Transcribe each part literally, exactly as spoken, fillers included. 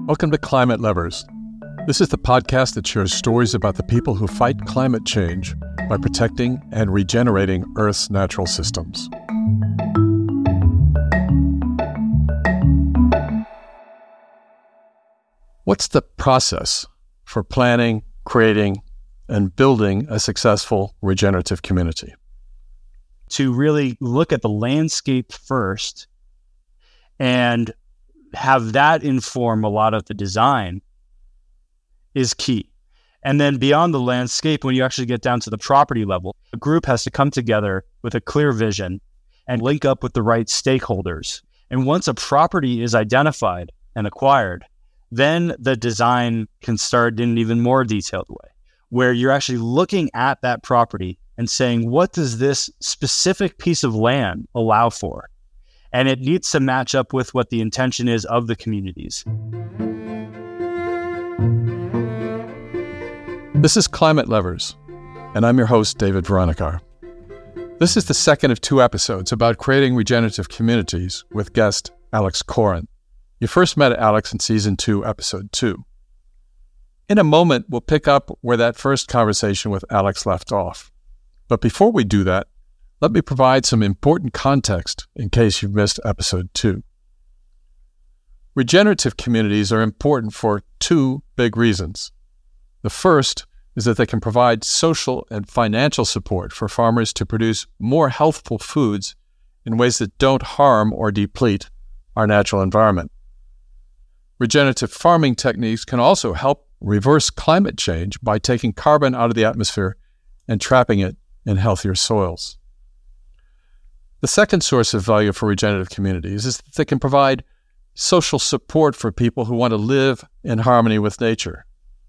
Welcome to Climate Lovers. This is the podcast that shares stories about the people who fight climate change by protecting and regenerating Earth's natural systems. What's the process for planning, creating, and building a successful regenerative community? To really look at the landscape first and have that inform a lot of the design is key. And then beyond the landscape, when you actually get down to the property level, a group has to come together with a clear vision and link up with the right stakeholders. And once a property is identified and acquired, then the design can start in an even more detailed way, where you're actually looking at that property and saying, what does this specific piece of land allow for? And it needs to match up with what the intention is of the communities. This is Climate Lovers, and I'm your host, David Veronikar. This is the second of two episodes about creating regenerative communities with guest Alex Coren. You first met Alex in Season two, Episode two. In a moment, we'll pick up where that first conversation with Alex left off. But before we do that, let me provide some important context in case you've missed Episode two. Regenerative communities are important for two big reasons. The first is that they can provide social and financial support for farmers to produce more healthful foods in ways that don't harm or deplete our natural environment. Regenerative farming techniques can also help reverse climate change by taking carbon out of the atmosphere and trapping it in healthier soils. The second source of value for regenerative communities is that they can provide social support for people who want to live in harmony with nature.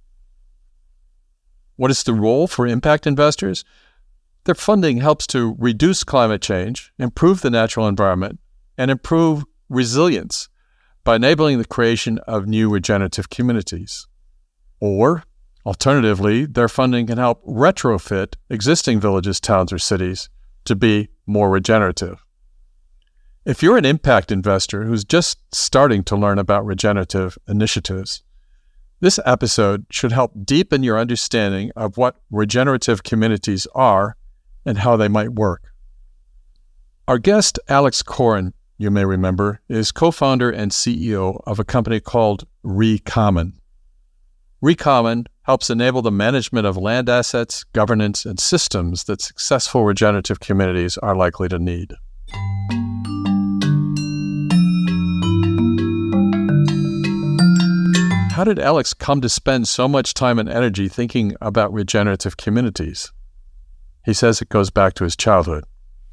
What is the role for impact investors? Their funding helps to reduce climate change, improve the natural environment, and improve resilience by enabling the creation of new regenerative communities. Or, alternatively, their funding can help retrofit existing villages, towns, or cities to be more regenerative. If you're an impact investor who's just starting to learn about regenerative initiatives, this episode should help deepen your understanding of what regenerative communities are and how they might work. Our guest, Alex Coren, you may remember, is co-founder and C E O of a company called Recommon. Recommon helps enable the management of land assets, governance, and systems that successful regenerative communities are likely to need. How did Alex come to spend so much time and energy thinking about regenerative communities? He says it goes back to his childhood.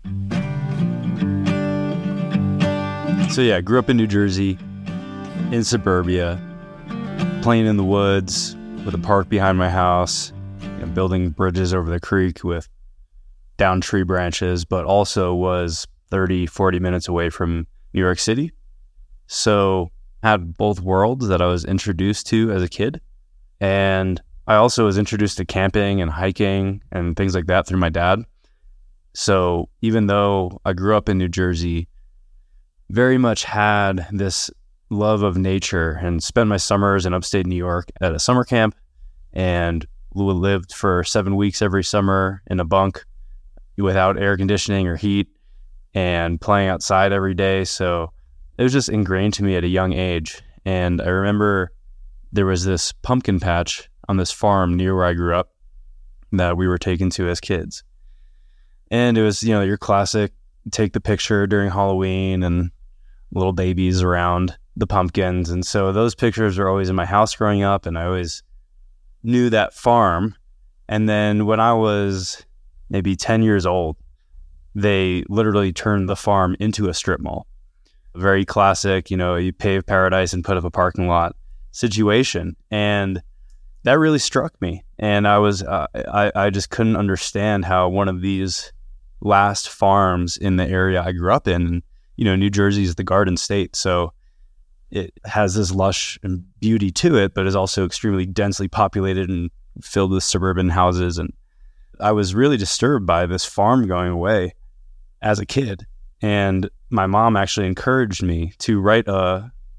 So yeah, I grew up in New Jersey, in suburbia, playing in the woods with a park behind my house, you know, building bridges over the creek with down tree branches, but also was thirty, forty minutes away from New York City. So I had both worlds that I was introduced to as a kid. And I also was introduced to camping and hiking and things like that through my dad. So even though I grew up in New Jersey, very much had this love of nature and spent my summers in upstate New York at a summer camp and lived for seven weeks every summer in a bunk without air conditioning or heat and playing outside every day. So it was just ingrained to me at a young age. And I remember there was this pumpkin patch on this farm near where I grew up that we were taken to as kids. And it was, you know, your classic take the picture during Halloween and little babies around the pumpkins. And so those pictures were always in my house growing up, and I always knew that farm. And then when I was maybe ten years old, they literally turned the farm into a strip mall. Very classic, you know, you pave paradise and put up a parking lot situation. And that really struck me. And I was, uh, I, I just couldn't understand how one of these last farms in the area I grew up in, you know, New Jersey is the Garden State. So it has this lush and beauty to it, but is also extremely densely populated and filled with suburban houses. And I was really disturbed by this farm going away as a kid. And my mom actually encouraged me to write a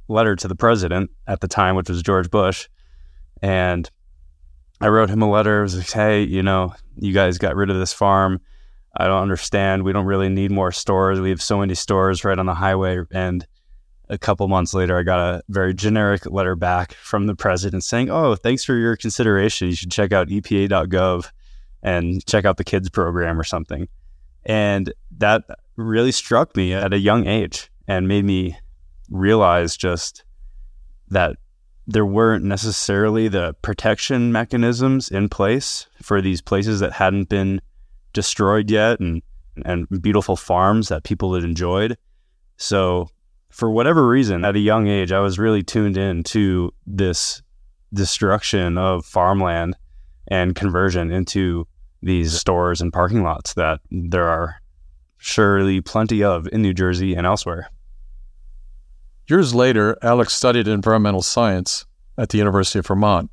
letter to the president at the time, which was George Bush. And I wrote him a letter. It was like, hey, you know, you guys got rid of this farm. I don't understand. We don't really need more stores. We have so many stores right on the highway. And a couple months later, I got a very generic letter back from the president saying, oh, thanks for your consideration. You should check out E P A dot gov and check out the kids program or something. And that really struck me at a young age and made me realize just that there weren't necessarily the protection mechanisms in place for these places that hadn't been destroyed yet, and and beautiful farms that people had enjoyed. So for whatever reason, at a young age, I was really tuned in to this destruction of farmland and conversion into these stores and parking lots that there are surely plenty of in New Jersey and elsewhere. Years later, Alex studied environmental science at the University of Vermont.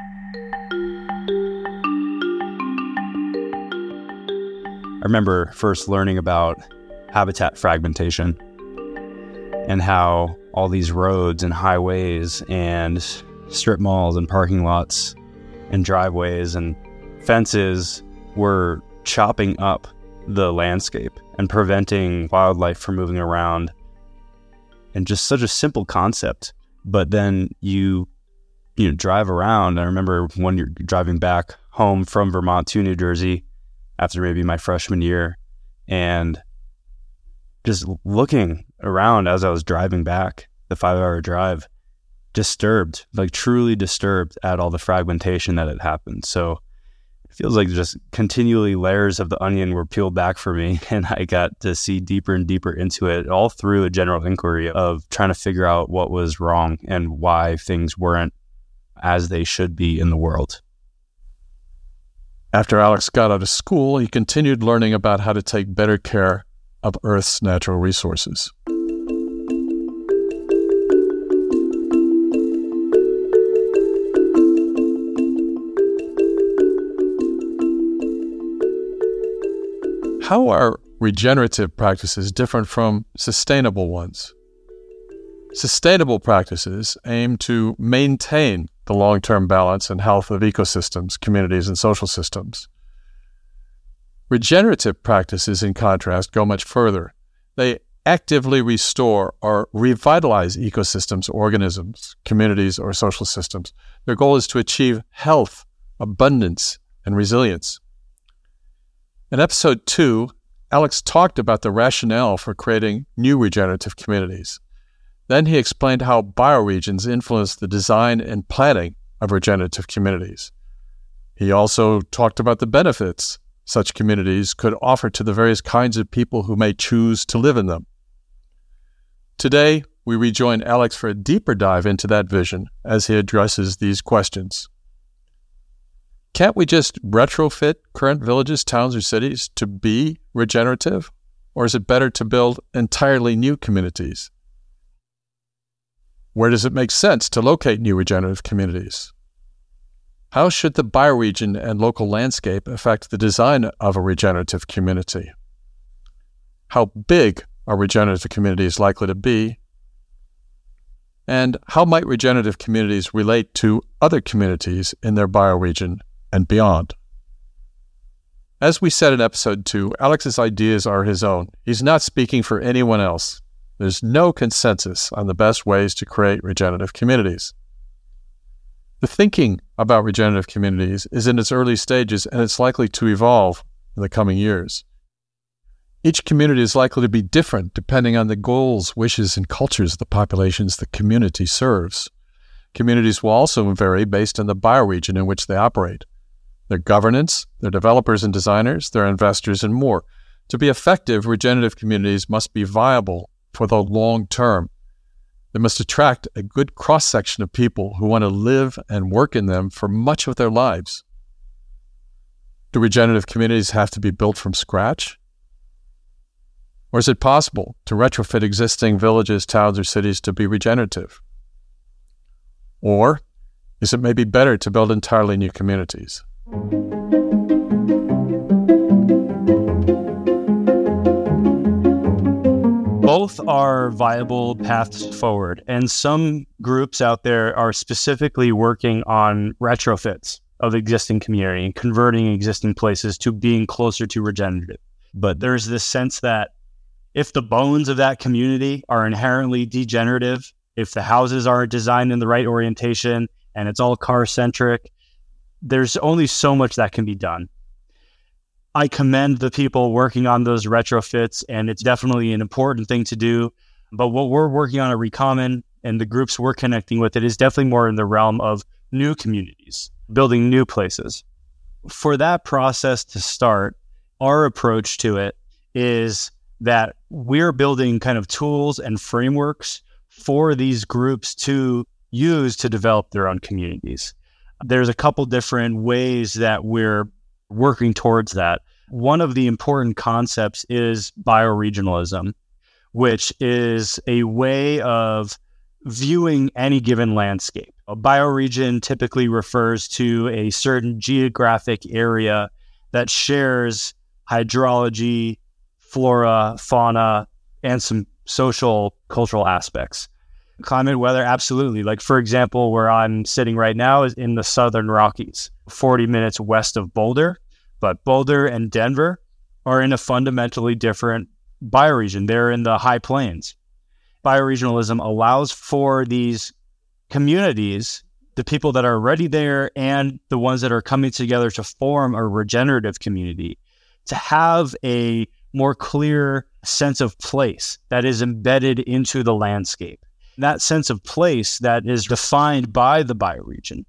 I remember first learning about habitat fragmentation and how all these roads and highways and strip malls and parking lots and driveways and fences were chopping up the landscape and preventing wildlife from moving around. And just such a simple concept. But then you, you know, drive around. I remember when you're driving back home from Vermont to New Jersey after maybe my freshman year, and just looking around as I was driving back the five-hour drive, disturbed, like truly disturbed at all the fragmentation that had happened. So it feels like just continually layers of the onion were peeled back for me, and I got to see deeper and deeper into it, all through a general inquiry of trying to figure out what was wrong and why things weren't as they should be in the world. After Alex got out of school, he continued learning about how to take better care of Earth's natural resources. How are regenerative practices different from sustainable ones? Sustainable practices aim to maintain the long-term balance and health of ecosystems, communities, and social systems. Regenerative practices, in contrast, go much further. They actively restore or revitalize ecosystems, organisms, communities, or social systems. Their goal is to achieve health, abundance, and resilience. In episode two, Alex talked about the rationale for creating new regenerative communities. Then he explained how bioregions influence the design and planning of regenerative communities. He also talked about the benefits such communities could offer to the various kinds of people who may choose to live in them. Today, we rejoin Alex for a deeper dive into that vision as he addresses these questions. Can't we just retrofit current villages, towns, or cities to be regenerative? Or is it better to build entirely new communities? Where does it make sense to locate new regenerative communities? How should the bioregion and local landscape affect the design of a regenerative community? How big are regenerative communities likely to be? And how might regenerative communities relate to other communities in their bioregion and beyond? As we said in episode two, Alex's ideas are his own. He's not speaking for anyone else. There's no consensus on the best ways to create regenerative communities. The thinking about regenerative communities is in its early stages, and it's likely to evolve in the coming years. Each community is likely to be different depending on the goals, wishes, and cultures of the populations the community serves. Communities will also vary based on the bioregion in which they operate, their governance, their developers and designers, their investors, and more. To be effective, regenerative communities must be viable for the long term. They must attract a good cross-section of people who want to live and work in them for much of their lives. Do regenerative communities have to be built from scratch? Or is it possible to retrofit existing villages, towns, or cities to be regenerative? Or is it maybe better to build entirely new communities? Both are viable paths forward, and some groups out there are specifically working on retrofits of existing community and converting existing places to being closer to regenerative. But there's this sense that if the bones of that community are inherently degenerative, if the houses aren't designed in the right orientation and it's all car-centric, there's only so much that can be done. I commend the people working on those retrofits, and it's definitely an important thing to do. But what we're working on at Recommon and the groups we're connecting with, it is definitely more in the realm of new communities, building new places. For that process to start, our approach to it is that we're building kind of tools and frameworks for these groups to use to develop their own communities. There's a couple different ways that we're working towards that. One of the important concepts is bioregionalism, which is a way of viewing any given landscape. A bioregion typically refers to a certain geographic area that shares hydrology, flora, fauna, and some social, cultural aspects. Climate, weather, absolutely. Like, for example, where I'm sitting right now is in the Southern Rockies, forty minutes west of Boulder. But Boulder and Denver are in a fundamentally different bioregion. They're in the high plains. Bioregionalism allows for these communities, the people that are already there and the ones that are coming together to form a regenerative community, to have a more clear sense of place that is embedded into the landscape. That sense of place that is defined by the bioregion.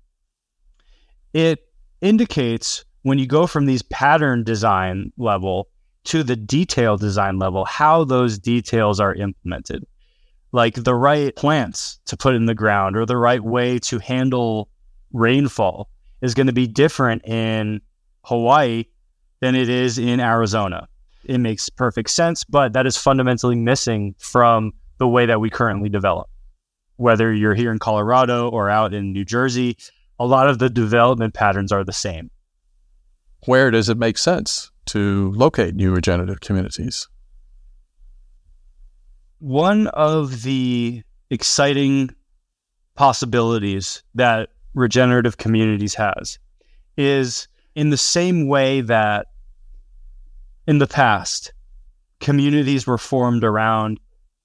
It indicates when you go from these pattern design level to the detail design level, how those details are implemented. Like the right plants to put in the ground or the right way to handle rainfall is going to be different in Hawaii than it is in Arizona. It makes perfect sense, but that is fundamentally missing from the way that we currently develop. Whether you're here in Colorado or out in New Jersey, a lot of the development patterns are the same. Where does it make sense to locate new regenerative communities? One of the exciting possibilities that regenerative communities has is in the same way that in the past, communities were formed around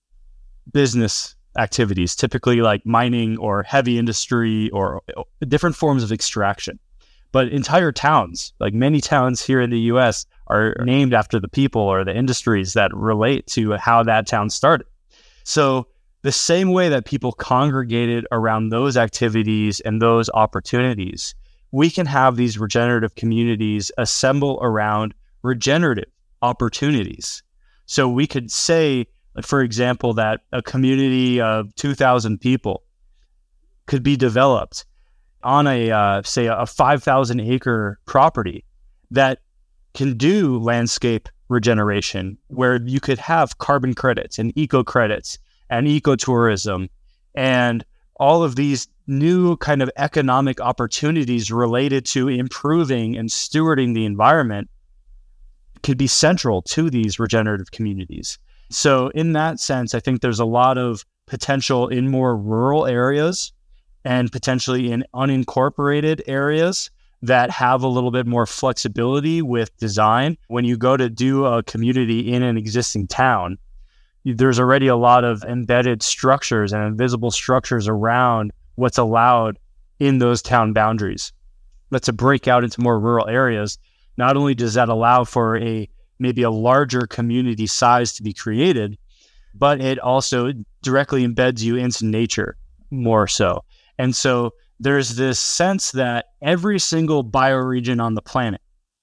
business activities, typically like mining or heavy industry or different forms of extraction. But entire towns, like many towns here in the U S, are named after the people or the industries that relate to how that town started. So the same way that people congregated around those activities and those opportunities, we can have these regenerative communities assemble around regenerative opportunities. So we could say, for example, that a community of two thousand people could be developed on a, uh, say, a five thousand acre property that can do landscape regeneration, where you could have carbon credits and eco credits and ecotourism and all of these new kind of economic opportunities related to improving and stewarding the environment could be central to these regenerative communities. So in that sense, I think there's a lot of potential in more rural areas and potentially in unincorporated areas that have a little bit more flexibility with design. When you go to do a community in an existing town, there's already a lot of embedded structures and invisible structures around what's allowed in those town boundaries. But to break out into more rural areas, not only does that allow for a maybe a larger community size to be created, but it also directly embeds you into nature more so. And so there's this sense that every single bioregion on the planet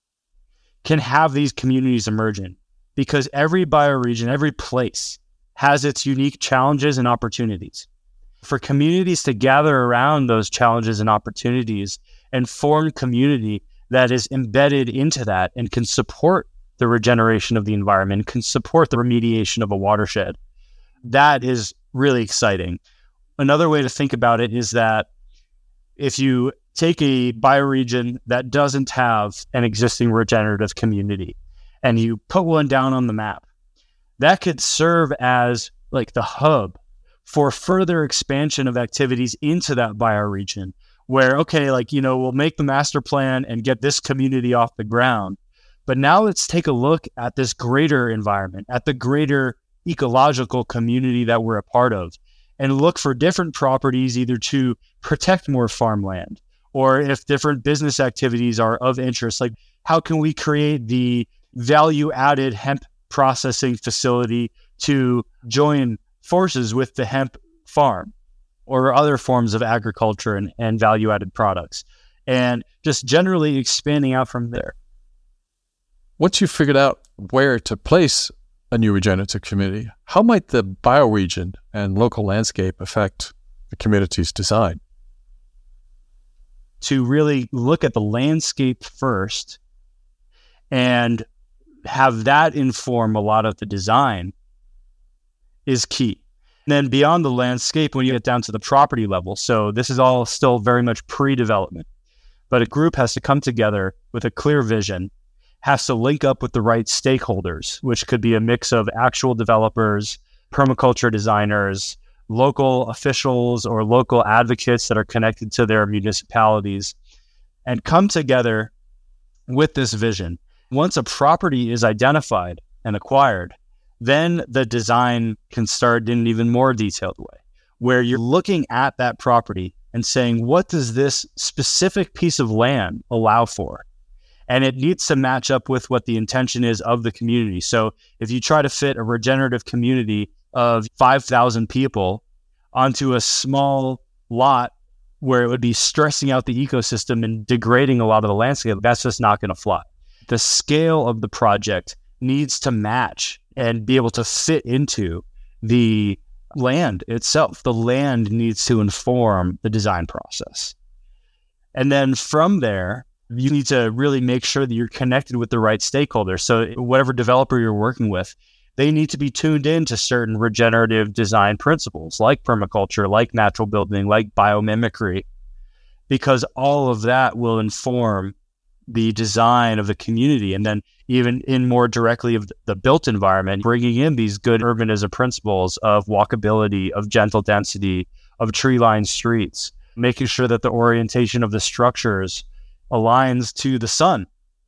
can have these communities emerging, because every bioregion, every place has its unique challenges and opportunities. For communities to gather around those challenges and opportunities and form community that is embedded into that and can support the regeneration of the environment, can support the remediation of a watershed, that is really exciting. Another way to think about it is that if you take a bioregion that doesn't have an existing regenerative community and you put one down on the map, that could serve as like the hub for further expansion of activities into that bioregion where, okay, like, you know, we'll make the master plan and get this community off the ground. But now let's take a look at this greater environment, at the greater ecological community that we're a part of, and look for different properties either to protect more farmland, or if different business activities are of interest, like how can we create the value-added hemp processing facility to join forces with the hemp farm or other forms of agriculture and, and value-added products, and just generally expanding out from there. Once you've figured out where to place a new regenerative community, how might the bioregion and local landscape affect the community's design? To really look at the landscape first and have that inform a lot of the design is key. And then beyond the landscape, when you get down to the property level, so this is all still very much pre-development, but a group has to come together with a clear vision, has to link up with the right stakeholders, which could be a mix of actual developers, permaculture designers, local officials, or local advocates that are connected to their municipalities, and come together with this vision. Once a property is identified and acquired, then the design can start in an even more detailed way, where you're looking at that property and saying, what does this specific piece of land allow for? And it needs to match up with what the intention is of the community. So if you try to fit a regenerative community of five thousand people onto a small lot where it would be stressing out the ecosystem and degrading a lot of the landscape, that's just not going to fly. The scale of the project needs to match and be able to fit into the land itself. The land needs to inform the design process. And then from there, you need to really make sure that you're connected with the right stakeholders. So whatever developer you're working with, they need to be tuned in to certain regenerative design principles like permaculture, like natural building, like biomimicry, because all of that will inform the design of the community. And then even in more directly of the built environment, bringing in these good urbanism principles of walkability, of gentle density, of tree-lined streets, making sure that the orientation of the structures aligns to the sun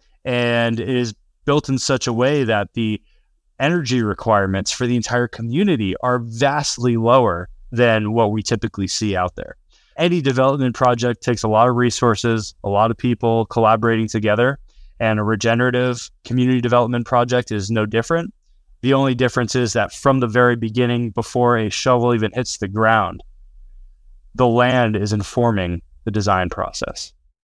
and is built in such a way that the energy requirements for the entire community are vastly lower than what we typically see out there. Any development project takes a lot of resources, a lot of people collaborating together, and a regenerative community development project is no different. The only difference is that from the very beginning, before a shovel even hits the ground, the land is informing the design process.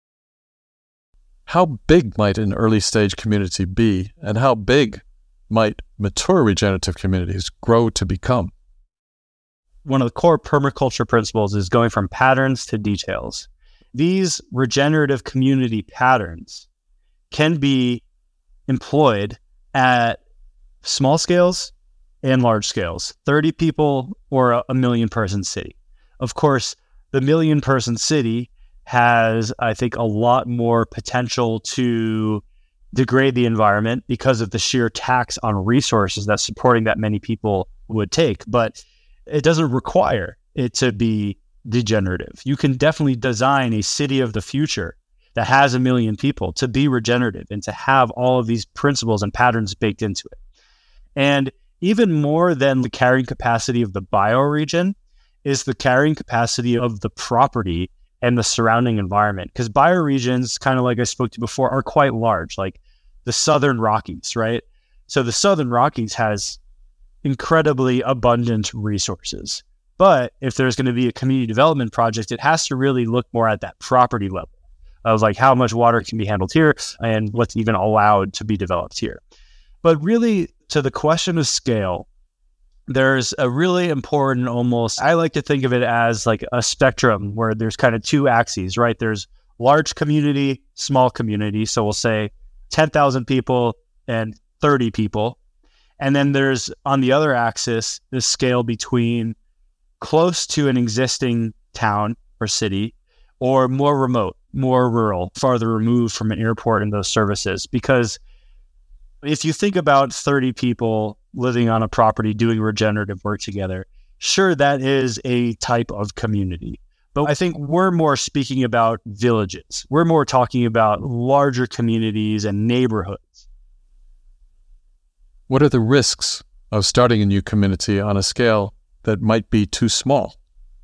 How big might an early stage community be, and how big might mature regenerative communities grow to become? One of the core permaculture principles is going from patterns to details. These regenerative community patterns can be employed at small scales and large scales, thirty people or a, a million person city. Of course, the million person city has, I think, a lot more potential to degrade the environment because of the sheer tax on resources that supporting that many people would take. But it doesn't require it to be degenerative. You can definitely design a city of the future that has a million people to be regenerative and to have all of these principles and patterns baked into it. And even more than the carrying capacity of the bioregion is the carrying capacity of the property and the surrounding environment. Because bioregions, kind of like I spoke to before, are quite large, like the Southern Rockies, right? So the Southern Rockies has incredibly abundant resources. But if there's going to be a community development project, it has to really look more at that property level of like how much water can be handled here and what's even allowed to be developed here. But really, to the question of scale, there's a really important, almost, I like to think of it as like a spectrum where there's kind of two axes, right? There's large community, small community. So we'll say ten thousand people and thirty people. And then there's, on the other axis, this scale between close to an existing town or city or more remote, more rural, farther removed from an airport and those services. Because if you think about thirty people living on a property, doing regenerative work together. Sure, that is a type of community. But I think we're more speaking about villages. We're more talking about larger communities and neighborhoods. What are the risks of starting a new community on a scale that might be too small?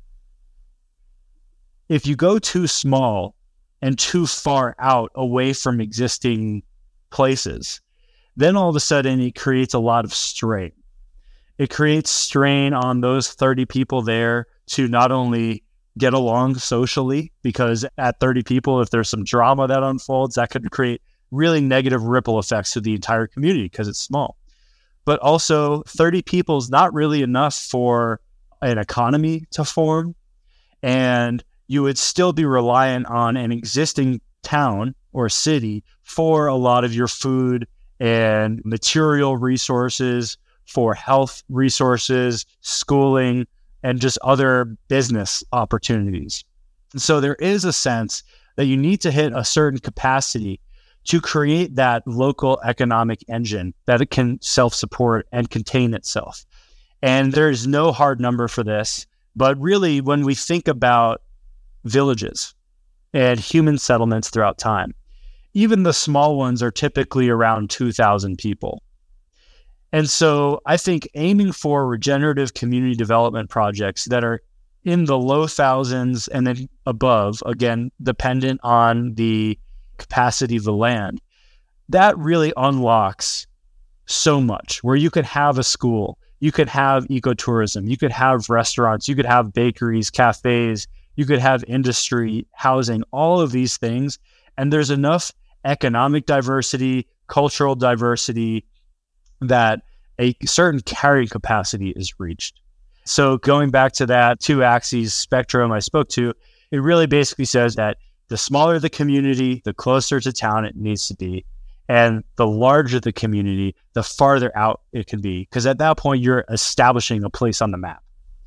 If you go too small and too far out away from existing places, then all of a sudden it creates a lot of strain. It creates strain on those thirty people there to not only get along socially, because at thirty people, if there's some drama that unfolds, that could create really negative ripple effects to the entire community because it's small. But also thirty people is not really enough for an economy to form. And you would still be reliant on an existing town or city for a lot of your food and material resources, for health resources, schooling, and just other business opportunities. And so there is a sense that you need to hit a certain capacity to create that local economic engine that it can self-support and contain itself. And there's no hard number for this, but really when we think about villages and human settlements throughout time, even the small ones are typically around two thousand people. And so I think aiming for regenerative community development projects that are in the low thousands and then above, again, dependent on the capacity of the land, that really unlocks so much, where you could have a school, you could have ecotourism, you could have restaurants, you could have bakeries, cafes, you could have industry, housing, all of these things. And there's enough economic diversity, cultural diversity, that a certain carrying capacity is reached. So going back to that two axes spectrum I spoke to, it really basically says that the smaller the community, the closer to town it needs to be. And the larger the community, the farther out it can be. Because at that point, you're establishing a place on the map.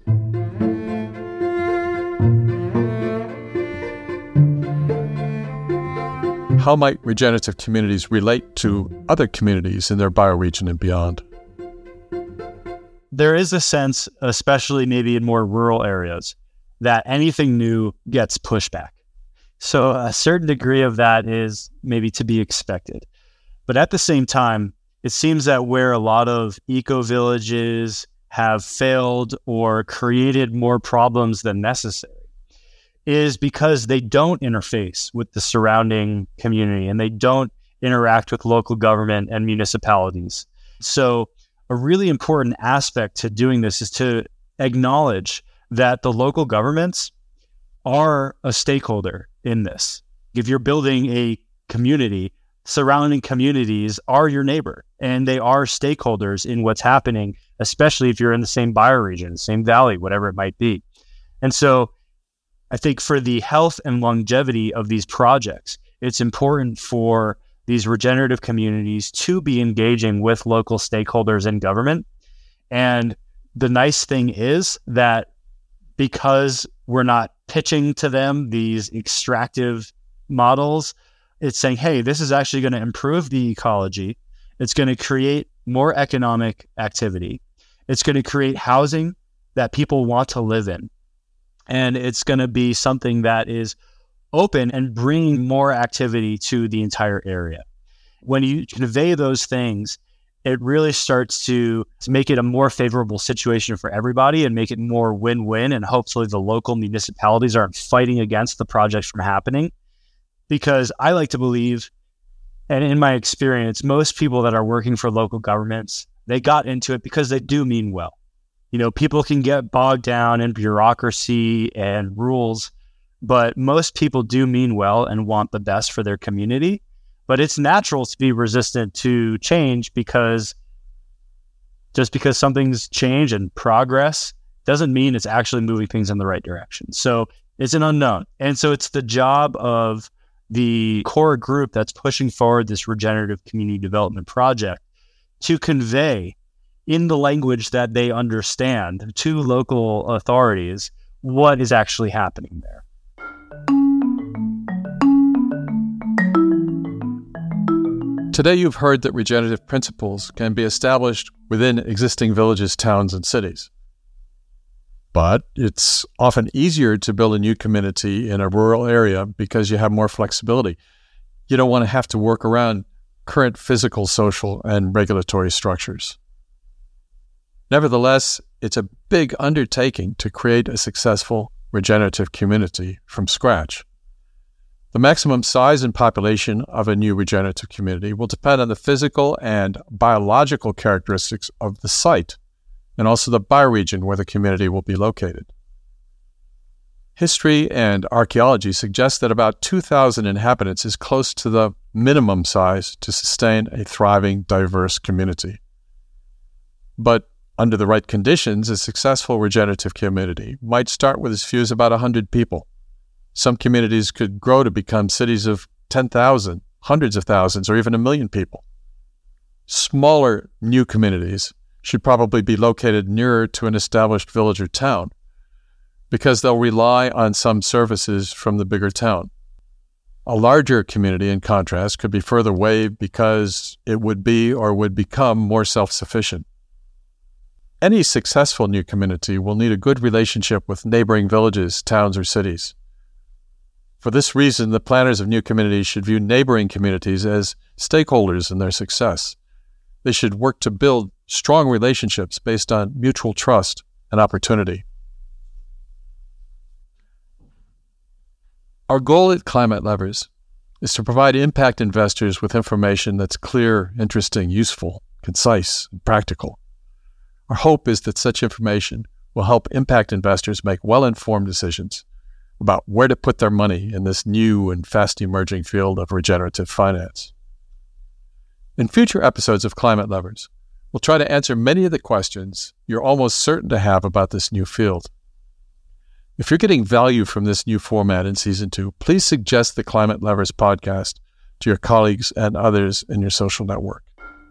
How might regenerative communities relate to other communities in their bioregion and beyond? There is a sense, especially maybe in more rural areas, that anything new gets pushback. So a certain degree of that is maybe to be expected. But at the same time, it seems that where a lot of eco-villages have failed or created more problems than necessary is because they don't interface with the surrounding community and they don't interact with local government and municipalities. So a really important aspect to doing this is to acknowledge that the local governments are a stakeholder in this. If you're building a community, surrounding communities are your neighbor and they are stakeholders in what's happening, especially if you're in the same bioregion, same valley, whatever it might be. And so I think for the health and longevity of these projects, it's important for these regenerative communities to be engaging with local stakeholders and government. And the nice thing is that because we're not pitching to them these extractive models, it's saying, hey, this is actually going to improve the ecology. It's going to create more economic activity. It's going to create housing that people want to live in. And it's going to be something that is open and bringing more activity to the entire area. When you convey those things, it really starts to make it a more favorable situation for everybody and make it more win-win. And hopefully the local municipalities aren't fighting against the project from happening. Because I like to believe, and in my experience, most people that are working for local governments, they got into it because they do mean well. You know, people can get bogged down in bureaucracy and rules, but most people do mean well and want the best for their community. But it's natural to be resistant to change because just because something's changed and progress doesn't mean it's actually moving things in the right direction. So it's an unknown. And so it's the job of the core group that's pushing forward this regenerative community development project to convey in the language that they understand to local authorities what is actually happening there. Today you've heard that regenerative principles can be established within existing villages, towns, and cities. But it's often easier to build a new community in a rural area because you have more flexibility. You don't want to have to work around current physical, social, and regulatory structures. Nevertheless, it's a big undertaking to create a successful regenerative community from scratch. The maximum size and population of a new regenerative community will depend on the physical and biological characteristics of the site, and also the bioregion where the community will be located. History and archaeology suggest that about two thousand inhabitants is close to the minimum size to sustain a thriving, diverse community. But under the right conditions, a successful regenerative community might start with as few as about one hundred people. Some communities could grow to become cities of ten thousand, hundreds of thousands, or even a million people. Smaller new communities should probably be located nearer to an established village or town, because they'll rely on some services from the bigger town. A larger community, in contrast, could be further away because it would be or would become more self-sufficient. Any successful new community will need a good relationship with neighboring villages, towns, or cities. For this reason, the planners of new communities should view neighboring communities as stakeholders in their success. They should work to build strong relationships based on mutual trust and opportunity. Our goal at Climate Levers is to provide impact investors with information that's clear, interesting, useful, concise, and practical. Our hope is that such information will help impact investors make well-informed decisions about where to put their money in this new and fast-emerging field of regenerative finance. In future episodes of Climate Levers, we'll try to answer many of the questions you're almost certain to have about this new field. If you're getting value from this new format in Season two, please suggest the Climate Levers podcast to your colleagues and others in your social network.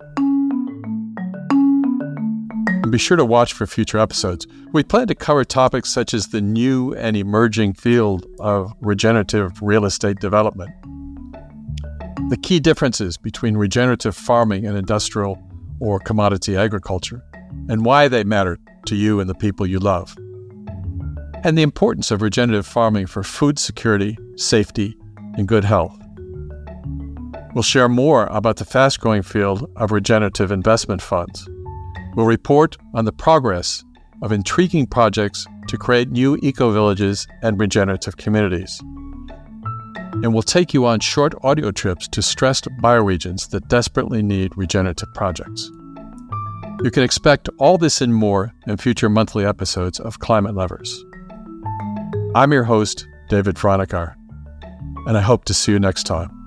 And be sure to watch for future episodes. We plan to cover topics such as the new and emerging field of regenerative real estate development, the key differences between regenerative farming and industrial or commodity agriculture, and why they matter to you and the people you love, and the importance of regenerative farming for food security, safety, and good health. We'll share more about the fast-growing field of regenerative investment funds. We'll report on the progress of intriguing projects to create new eco-villages and regenerative communities. And we'll take you on short audio trips to stressed bioregions that desperately need regenerative projects. You can expect all this and more in future monthly episodes of Climate Levers. I'm your host, David Franeker, and I hope to see you next time.